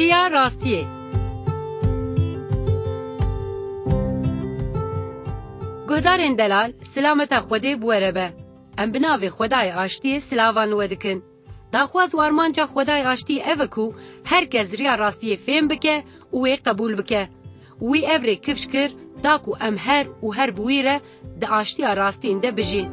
ریا راستیه. گهدارین دلال سلامت خوده بوره به. ام بناوی خدای آشتی سلاوان ودکن. داخواز وارمانجا خدای آشتی اوکو هر کس ریا راستیه فهم بکه وی قبول بکه. وی اوری کفش کر داکو ام هر بویره دا آشتی راستین ده بجی.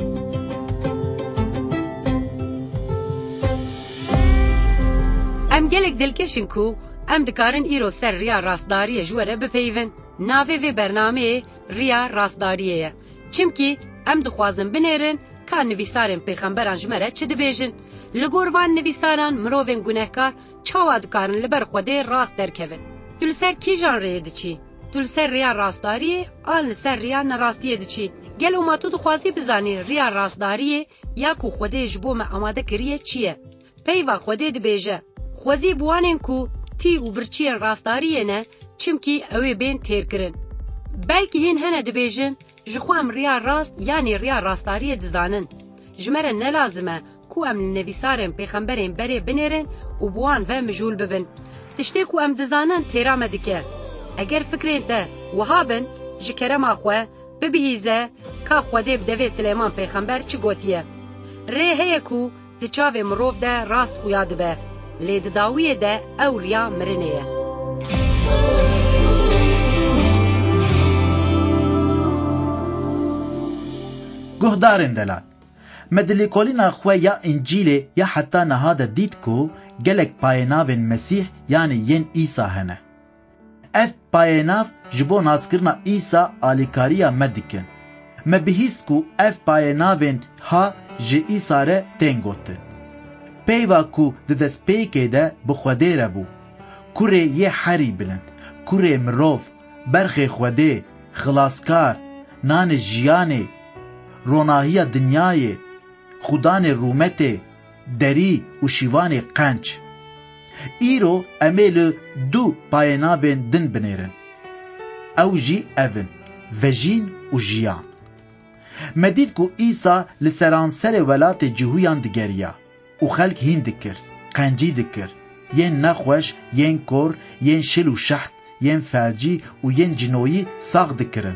ام گلک دلکشن کو ام دکارن ایرو سر ریا راستداری جوره بپیون. ناوی وی برنامه ریا راستداریه. چمکی ام دخوازن بنیرن که نویسارن پیغمبران جمره چه دبیجن. لگوروان نویساران مروفین گناهکار چاوا دکارن لبر خوده راست درکوین. تول سر کی جان ریه دچی؟ تول سر ریا راستداریه آن سر ریا نراستیه دچی؟ گل او ما تو دخوازی بزانی ریا راستداریه یا کو خوده جبو ما آماده کریه چیه؟ پیوا خوده دبیجه. خوازی بوانین کو تی و برچین راستداریه نه چمکی اوی بین تیر کرن. بلکه هین هنه دبیجن جخوام ریا راست یعنی ریا راستداریه دزانن. جمره نلازمه کو ام نویسارن پیغمبرین بری بنیرن و بوان و مجول ببن. تشتی کو ام دزانن تیرامه دکه. اگر فکرین ده وهابن جکرم آخوه ببهیزه که خوده بدوی سلیمان پیغمبر چی گوتیه. ری هیه کو دچاوه مروف ده راست خویاد به. لید داویه ده او ریا مرنیه. گهدارن دلال مدلی کلینا خو یا انجیل یا حتی نهاد دید کو گلک پایناو مسیح یعنی ین عیسی هنه. اف پایناو جبو ناسکرنا عیسی آلیکاریا مدکن. مبهیست کو اف پایناوین ها جی عیسی ره تنگوتن. پیوا کو ددس پیکه ده بخوده ربو. کوره یه حری بلند. کوره مروف برخ خوده خلاصکار نان جیانه روناهی دنیای خودان رومت دری و شیوان قنچ ایرو امیل دو پایناوین دن بنیرن او جی اون وجین و جیان مدید کو ایسا لسرانسر ولات جهویان دگریا و خلق هین دکر قنجی دکر ین نخوش ین کور ین شل و شحت ین فرجی و ین جنویی ساغ دکرن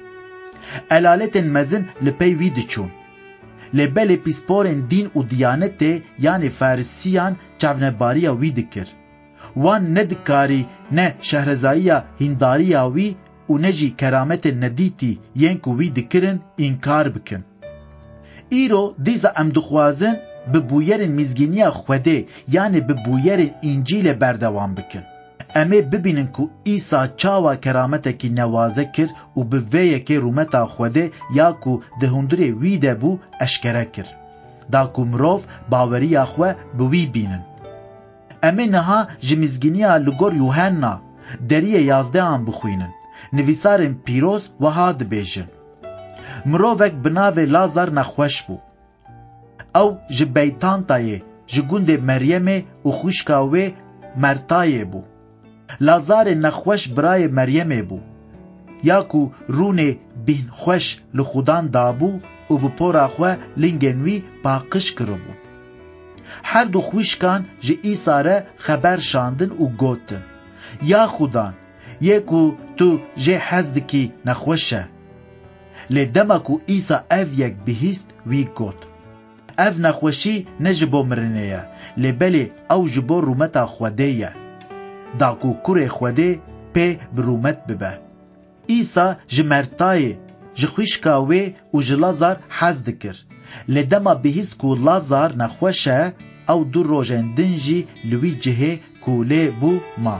الالت مزن لپی وی دچون لبل پیسپورن دین و دیانته یعنی فارسیان چاونباریا وی دکر وان ندکاری نه شهرزاییا هنداریا وی و نجی کرامت ندیتی ینکو وی دکرن انکار بکن ایرو دیزا امدخوازن ببویر میزگینیا خوده یعنی ببویر انجیل بردوام بکن امی ببینن که ایسا چاوا کرامتکی نوازه کر و بویه که رومتا خوده یا که دهندره ویده بو اشکره کر دا که مروف باوری خواه بوی بینن امی نها جمیزگینیا لگور یوهننا دریه 11 هم بخوینن نویسارن پیروز و هاد بیجن مروفک بناو لازار نخوش بو او جبیتان تایه جگوند مریم و خوشکاوه مرتایه بو لازار نخوش برای مریم بو یا کو رون بین خوش لخودان دابو و بپورا خواه لنگنوی پاقش کربو هر دو خوشکان جه ایساره خبر شاندن و گوتن یا خودان یکو تو جه حزدکی نخوشه لدما کو ایسا او یک بهیست وی گوت او نخوشی نجبو مرنیه لبلی او جبو رومتا خوده داکو کره خوده پی برومت ببه ایسا جمرتای جخوشکاوه و جلازار حز دکر لدما بهیست کو لازار نخوشه او دو روژن دنجی لوی جهه کوله بو ما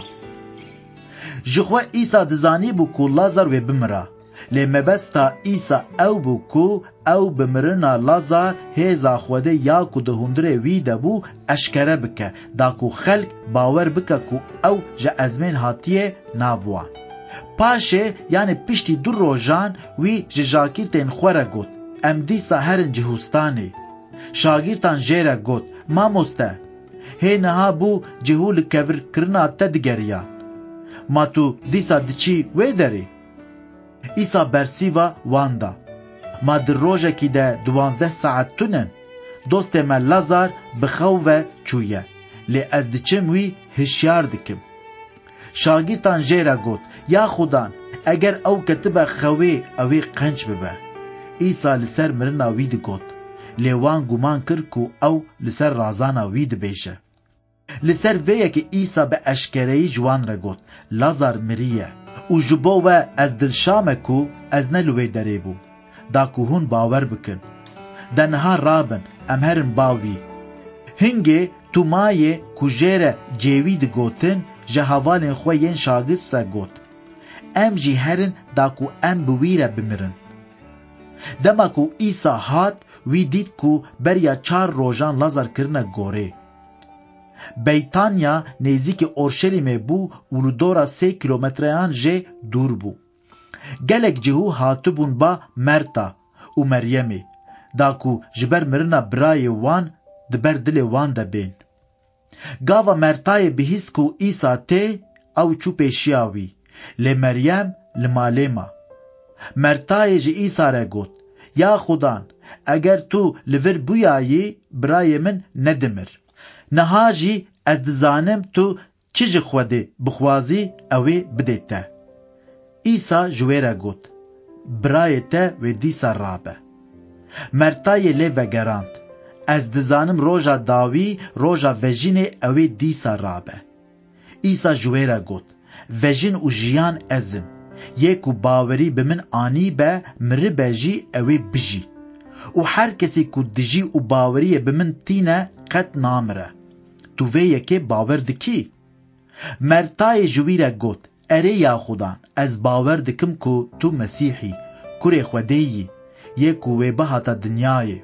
جخوه ایسا دزانی بو کو لازار و بمرا لمبستا ایسا او بو کو او بمرنا لازار هیزا خوده یا کو دهندره ویده بو اشکره بکه دا کو خلق باور بکه کو او جا ازمین هاتیه نابوان پاشه یعنی پشتی دو روژان وی جاکیرتین خوره گوت ام دیسا هرن جهوستانه شاگیرتان جیره گوت ما مسته هی نها بو جهول کور کرنا تدگریان ما تو دیسا دچی وی داری ایسا برسیوا واندا ما در روژه کی ده 12 ساعت تونن دوست ما لازار بخوه چویه لی از دچم وی هشیار دکم. شاگیرتان جیره گوت یا خودان اگر او کتبه خوی اوی قنچ ببه. ایسا لسر مرنا وی دی گوت لی وان گمان کر کو او لسر رازانا وی دی بیشه. لسر ویه که ایسا به اشکرهی جوان را گوت لازار مریه و جبو و از دلشامه کو از نلوی داره بو دا کو هون باور بکن دنها رابن امهرن باوی هنگه تو مایه کو جیره جیوی دی گوتن جه حوالین خوین شاگرد را گوت ام جی هرن دا کو ام بویره بمرن. دما کو ایسا هات وی دید کو بریا 4 روزان لازار کرنه گوره. بیتانیا نزدیک اورشلیم بو و دورا 3 کیلومتریان جه دور بو. گلک جهو هاتبون با مرتا و مریمی دا کو جبر مرنا برای وان دبر دل وان دا بین. گاوا مرتای بهیست کو ایسا ته او چو پیشیاوی لی مریم لمالیما. مرتای جه ایسا را گوت یا خودان اگر تو لور بویایی برای من ندمر. نهاجی از دزانم تو چیج خوده بخوازی اوی بدیته. ایسا جویره گوت برای ته و دیسا رابه. مرتای لی وگراند از دزانم روژا داوی روژا وجین اوی دیسا رابه. ایسا جویره گوت وجین و جیان ازم یکو باوری به من آنی به مره بجی اوی بجی و هر کسی کو دجی و باوری به من تینه قد نامره. تو وی یکی باور دکی؟ مرتای جویره گوت اره یا خودان از باور دکم کو تو مسیحی کره خودهی یکو وی بهاتا دنیای.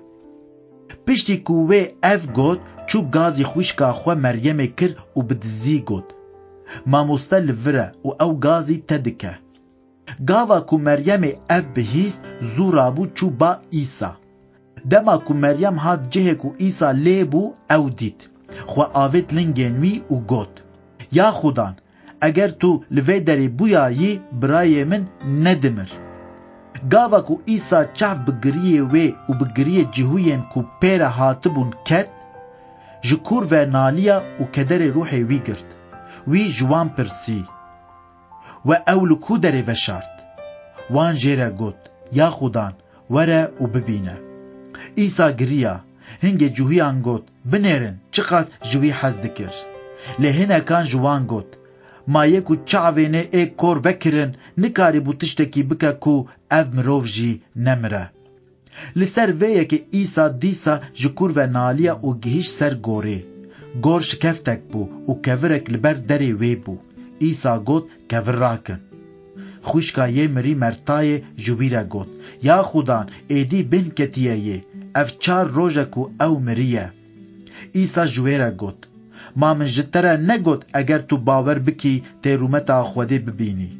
پشتی کو وی اف گوت چو گازی خوشکا خو مریم کر و بدزی گوت ماموسته لوره و او گازی تدکه. گاوا کو مریم اف بهیست زورابو چو با ایسا. دما کو مریم هات جه کو ایسا لیبو او دید خو آوید لنگنوی و گوت یا خودان اگر تو لوی داری بویایی برای من ندمر. گاوا کو ایسا چاف بگریه وی و بگریه جهوین کو پیر هاتبون کت جکور و نالیا و کدر روحی وی گرد وی جوان پرسی و اولو کو داری وشارد وان جیره گوت یا خودان وره و ببینه. ایسا گریا هنگه جوهیان گوت بنیرن چقاس جوی حز دکر لهنه کان جوان گوت ما یکو چاوینه ای کور وکرن نکاری بو تشتکی بکا کو او مروف جی نمره. لسر ویه که ایسا دیسا جکور و نالیا و گهیش سر گوره گور شکفتک بو و کورک لبر دری وی بو. ایسا گوت کور راکن. خوشکا یه مری مرتای جویره گوت یا خودان ایدی بین کتیه یه اف 4 روزه کو او مریه. ایسا جویره گوت ما من جتره نگوت اگر تو باور بکی تیرومتا خوده ببینی.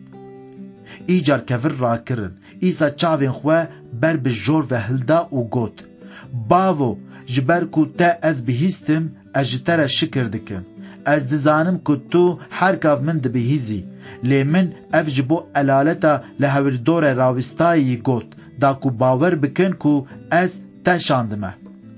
ایجار کفر را کرن. ایسا چاوین خواه بر بجور و هلدا و گوت باو جبر کو تا از بهیستم از جتره شکر دکم از دزانم کو تو هر کاف من دبهیزی لی من اف جبو علالتا لحور دور راوستایی گوت دا کو باور بکن کو از تشاندمه.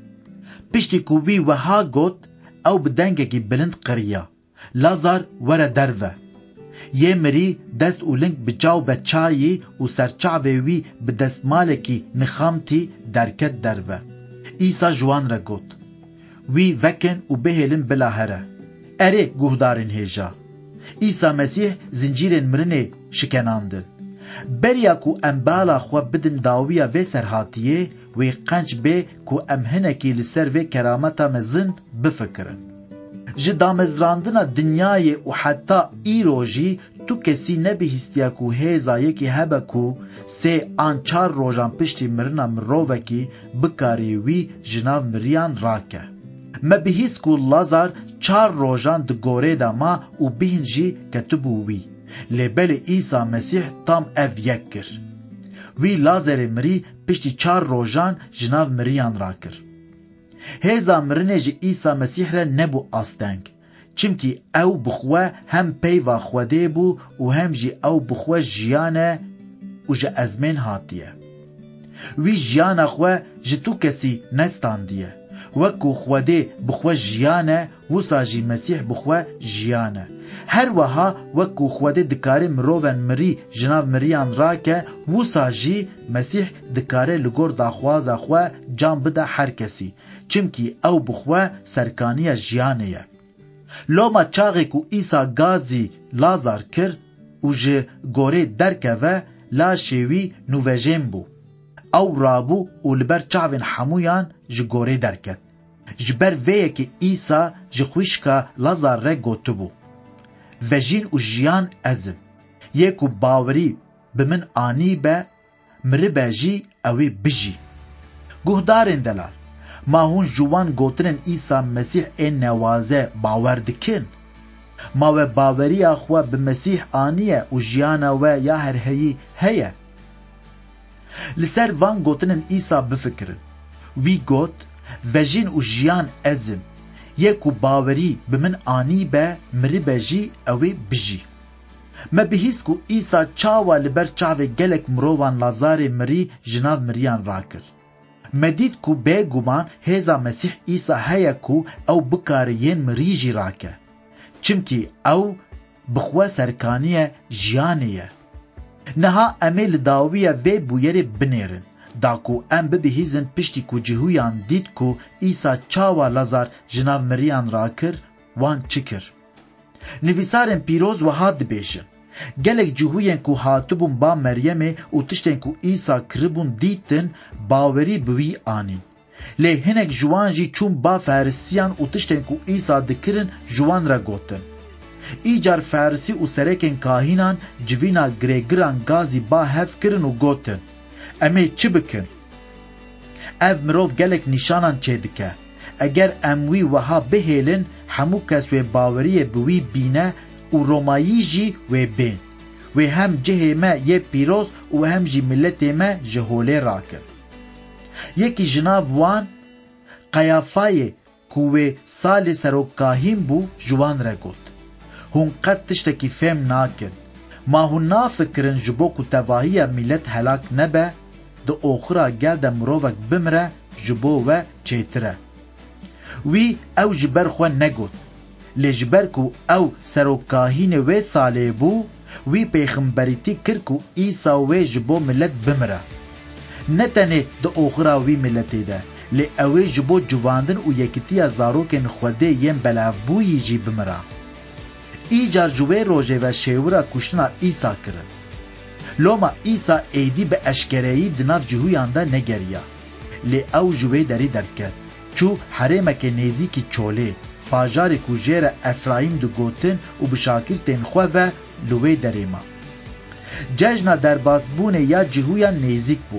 پشتی کو وی وها گوت او بدنگه کی بلند قریا لازار وره دروه یه مری دست و لنگ بجاو بچایی و سرچاوه وی بدست مالکی نخامتی درکت دروه. ایسا جوان را گوت وی وکن و بهلن بلا هره اره گوهدارن هیجا. ایسا مسیح زنجیرن مرنه شکناندن بریا کو امبالا خو بدن داویا و سرهاتیه وی قنج به کو امهنکی لسر و کرامتا مزن بفکرن. جدامزراندنا دنیای و حتی ایروژی تو کسی نبیستیا کو هیزایی که هبه کو 3 آن 4 روزان پشتی مرنا مروه کی بکاری وی جناو مریان راکه. مبیست کو لازار 4 روزان دگوره دا ما و بینجی کتبو وی لبل ایسا مسیح تام اف یک کر. وی لازر مری پشتی 4 روزان جناو مریان را کر. هیزا مرنه جی ایسا مسیح را نبو آستنگ چمکی او بخواه هم پیوا خوده بو و هم جی او بخواه جیانه و جی ازمین هاتیه. وی جیانه خواه جی تو کسی نستاندیه وکو خودی بخوا جیانه وسا جی مسیح بخوا جیانه هر وها وکو خودی دکاره مروون مری جناب مریان راکه وسا جی مسیح دکاره لگور داخوازا خوا جان بده هر کسی چمکی او بخوا سرکانی جیانه لوما چاقی کو ایسا گازی لازار کر و جه گوره درکه و لا شوی نووژن بو او رابو و لبر چاوین حمویان جگوره درکت جبر ویه که ایسا جخویشکا لازار ره گوتو بو و جین و جیان ازم یکو باوری بمن آنی به مربه جی اوی بجی گهدارن دلال ما هون جوان گوترن ایسا مسیح این نوازه باور دکن ما و باوری اخوه بمسیح آنیه و جیانه و یا هر هیی هیه لسر وان گوتنن ایسا بفکرن وی گوت وجین و جیان ازم یکو باوری بمن آنی به مری بجی اوی بجی ما بهیست کو ایسا چاوا لبر چاوه گلک مروان لازار مری جناب مریان راکر مدید کو بے گمان هیزا مسیح ایسا هیا کو او بکارین مری جی راکه چمکی او بخوا سرکانیه جیانیه نها امیل داویه وی بویره بنیرن داکو ام ببهیزن پشتی کو جهویان دید کو ایسا چاوا لازار جناب مریان راکر وان چکر نویسارن پیروز و هاد بیشن گلک جهوین کو هاتبون با مریم و تشتن کو ایسا کربون دیتن باوری بوی آنی لی هنک جوان جی چون با فارسیان و تشتن کو ایسا دکرن جوان را گوتن ایجار فارسی و سرکن کاهینان جوینا گریگران گازی با هف کرن و گوتن امی چی بکن؟ او مروف گلک نشانان چه دکه اگر اموی وها بهیلن همو کس و باوری بوی بینه و رومایی جی و بین و هم جه ما یه پیروز و هم جی ملت ما جهوله راکن یکی جناب وان قیافای کوه سال سروکاهیم بو جوان را گوت هون قد تشتکی فهم ناکن ما هون نافکرن جبو کو تواهی ملت هلاک نبه دو اخرى گل ده مروفک بمره جبو و چیتره وی او جبر خواه نگود لجبر کو او سروکاهین و ساله بو وی پیغمبریتی کر کو ایسا و جبو ملت بمره نتنه دو اخرى وی ملتی ده لی اوی جبو جواندن و یکتی زاروکن خوده یم بلافبوی جی بمره ایجار جوه روژه و شیورا کشتنا ایسا کرن لوما ایسا ایدی به اشکرهی دناف جهویانده نگریا لی او جوه داری درکت چو حرمک نیزی کی چوله پاجار کوجیر افرایم دو گوتن و بشاکر تنخواه و لوه دریما ججنا در بازبون یا جهویان نیزیک بو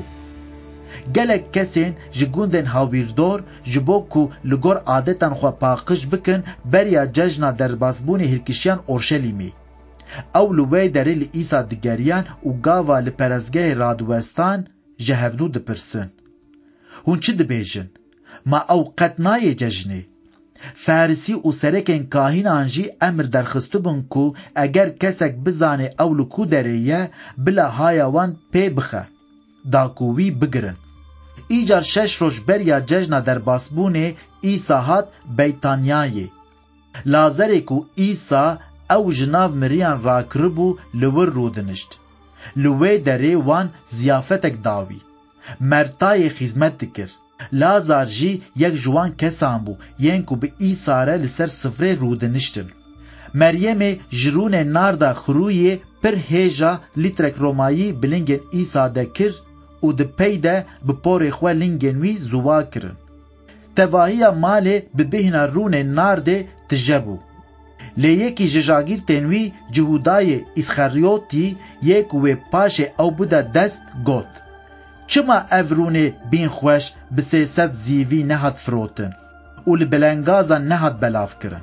گلک کسین جگوندن هاویردور جبو کو لگور عادتان خواه پاقش بکن بریا ججنا در بازبون هرکشیان اورشلیمی او لوی دره لی ایسا دگریان و گاوا لپرزگه رادوستان جهفنو دپرسن هون چی دبیجن؟ ما او قطنای ججنه فارسی و سرکن کاهینان جی امر درخستو بن کو اگر کسک بزانه او لکو دره بلا هایوان پی بخه داکووی بگرن ایجار 6 روز بریا ججنا در باسبونه ایسا هات بیتانیایی لازره کو ایسا او جناو مریان راکربو لور رودنشت لوی دره وان زیافتک داوی مرتای خدمت دکر لازار جی یک جوان کسان بو ین کو به ایساره لسر سفره رودنشتن مریم جرون ناردا خروی پر هیجا لیترک رومایی بلنگن ایسا دکر و ده پیده بپور خواه لنگن وی زوا کرن تواهی مال ببهنا رون نارده تجبو لی یکی ججاگیر تنوی جهودای اسخریوتی یک و پاش او بوده دست گوت چما افرونه بین خوش بسیست زیوی نهد فروتن و لبلنگازان نهد بلاف کرن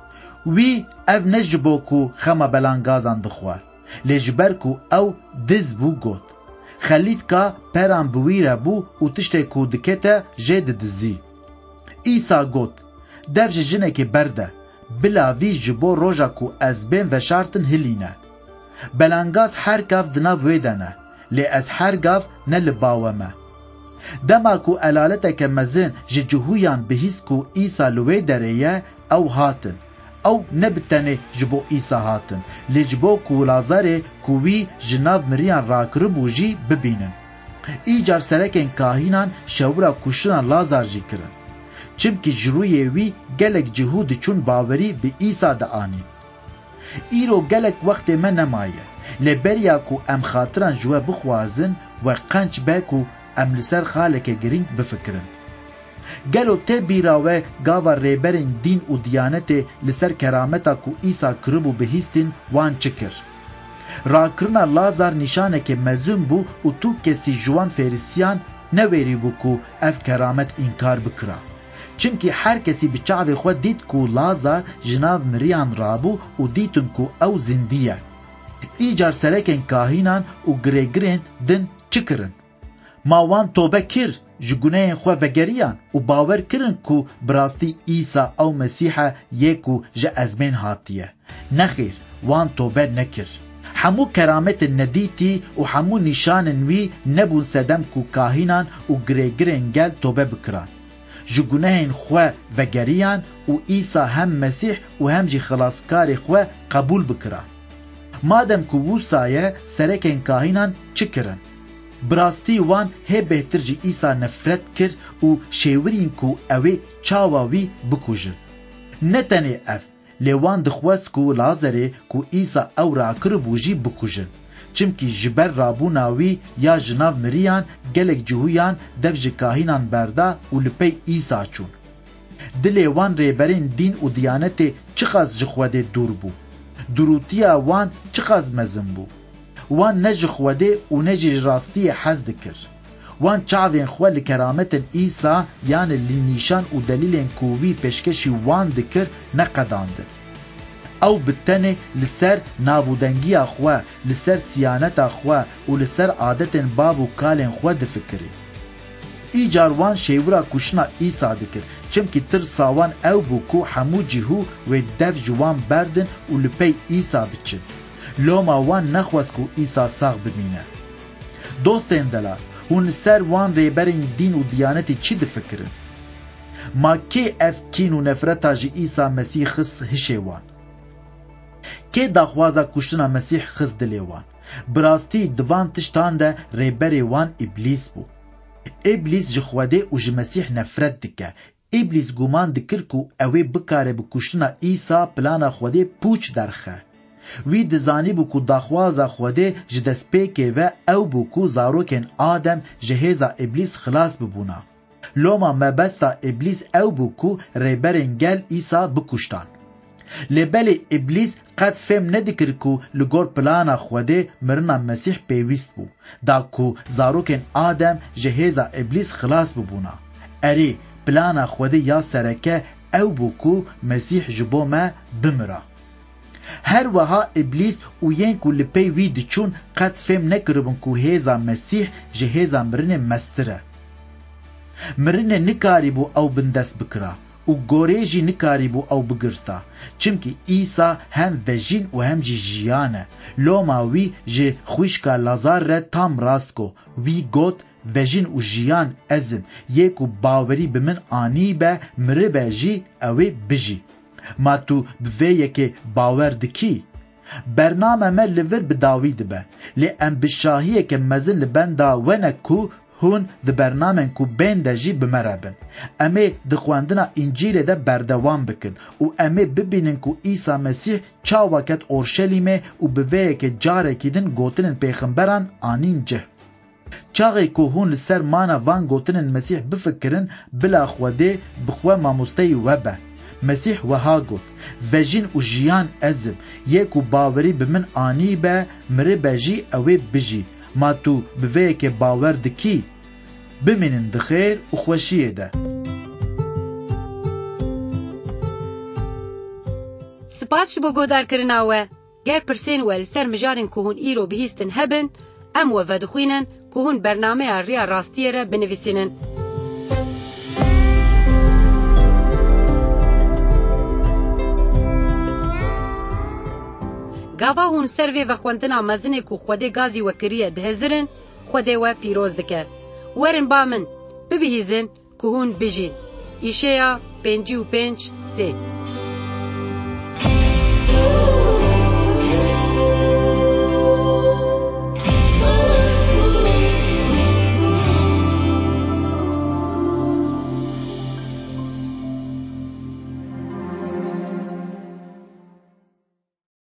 وی اف نجبو کو خما بلنگازان بخوار لجبر کو او دز بو گوت خلید که پران بویره بو و تشته کو دکته جد دزی ایسا گوت دفج جنه که برده بلا وی جبو روژا کو از بین و شارتن هلینه بلنگاز هر گاف دنا ویدنه لی از هر گاف نل باومه دما کو علالتك مزن جهویان بهیست کو ایسا لوی دریه او هاتن او نبتنه جبو ایسا هاتن لجبو کو لازاره کووی جناف مریان راکربو جی ببینن. ایجار سرکن کاهینان شورا کشتن لازار جی کرن چمکی جروی وی گلک جهود چون باوری به ایسا دا آنی. ایرو گلک وقت من نمایه لبریا کو ام خاطران جوه بخوازن و قنچ باکو ام لسر خالک گرینگ بفکرن. گلو ته بیراوه گاوا ریبرین دین و دیانت لسر کرامتا کو ایسا کربو بهیستین وان چکر. راکرنا لازار نشانه که مزون بو و تو کسی جوان فیرسیان نویری بو کو اف کرامت انکار بکرا. چونکی هر کسی بچاوی خود دید کو لازار جناو مریان رابو و دیتن کو او زندیه. ایجار سرکن کاهینان و گریگرین دن چکرن. ماوان توبه کر جگونه خو وگریان و باور کرن کو براستی عیسی او مسیح یکو جه ازمین هاتیه. نخیر وان توبه نکر. همو کرامت ندیتی و همو نشان وی نبون سدم کو کاهینان و گریگرین گل توبه بکران. جگونه خو وگریان و عیسی هم مسیح و هم جی خلاصکار خو قبول بکران. مادم کو وسایه سرکن کاهینان چکرن. براستی وان هی بهتر جی ایسا نفرت کر و شیورین کو اوی چاواوی بکوژن. نتنی اف لیوان دخواست کو لازره کو ایسا او را کربوجی بکوژن. چمکی جبر رابوناوی یا جناو مریان گلک جهویان دف جکاهینان بردا و لپی ایسا چون. دلیوان ریبرین دین و دیانت چخاز جخواده دور بو. دروتیا وان چخاز مزن بو. وان نج خوده و نج راستی حزد کر. وان چاوین خو لکرامت ایسا یعنی لنیشان و دلیل کووی پیشکشی وان دکر نقداند. او بتنه لسر نابودنگی خو، لسر سیانت خو و لسر عادت باب و کالن خو دفکری. ایجار وان شیورا کشنا ایسا دکر چمکی تر ساوان او بوکو همو جهو و دف جوان بردن و لپی ایسا بچن. لوما وان نخواست کو ایسا ساغ ببینه. دوستین دلار هون سر وان ریبرین دین و دیانتی چی دفکرن؟ ما که اف کین و نفرتا جی ایسا مسیح خست هشه وان؟ که داخوازا کشتنا مسیح خست دلی وان؟ براستی دوان تشتان ده ریبری وان ابلیس بو. ابلیس جخواده و جی مسیح نفرت دکه. ابلیس گمان دکر کو اوی بکاره بکشتنا ایسا پلانا خواده پوچ درخه. وی دزانی بو کو داخوازا خوده جدسپیکه و او بو کو زاروکن آدم جهیزا ابلیس خلاص ببونا. لوما مبستا ابلیس او بو کو ریبرین گل ایسا بکشتان. لبل ابلیس قد فهم ندکر کو لگور پلانا خوده مرنا مسیح پیویست بو. دا کو زاروکن آدم جهیزا ابلیس خلاص ببونا. اری پلانا خوده یا سرکه او بو کو مسیح جبو ما بمرا. هر وها ابلیس و ین کو لپی وی دچون قد فهم نکربن کو هیزا مسیح جهیزا مرن مستره. مرن نکاری بو او بندست بکرا و گوریجی نکاری بو او بگرتا. چمکی ایسا هم وجین و هم جی جیانه. لوما وی جه خوشکا لازار ره تام راست کو. وی گوت وجین و جیان ازم یکو باوری بمن آنی به مره به جی اوی بجی. ما تو بویه که باور دکی برنامه ما لور بداوی دبه لی ام بشاهیه که مزن لبندا ونکو هون ده برنامه کو بینده جی بمرابن. امه ده خواندنا انجیل ده بردوان بکن و امه ببینن کو ایسا مسیح چا وقت اورشلیمه و بویه که جاره کدن گوتنن پیغمبران آنین جه. چاقی که هون لسر مانا وان گوتنن مسیح بفکرن بلا خوده بخواه ماموسته وبه. مسیح وها گوت وجین و جیان ازم یکو باوری بمن آنی به مره بجی اوی بجی. ما تو بویه که باور دکی بمینن دخیر و خوشیه ده. سپاس بو گودار کرناوه گر پرسین ول سر مجارن که هون ایرو بهیستن هبن ام و ودخوینن که هون برنامه ریا راستیه را بنویسینن. گاوا هون سروی و خوندنا مزنه کو خوده گازی و کریه دهزرن خوده و پیروز دکه. ورن با من ببهیزن که هون بجین. ایشیا 55:3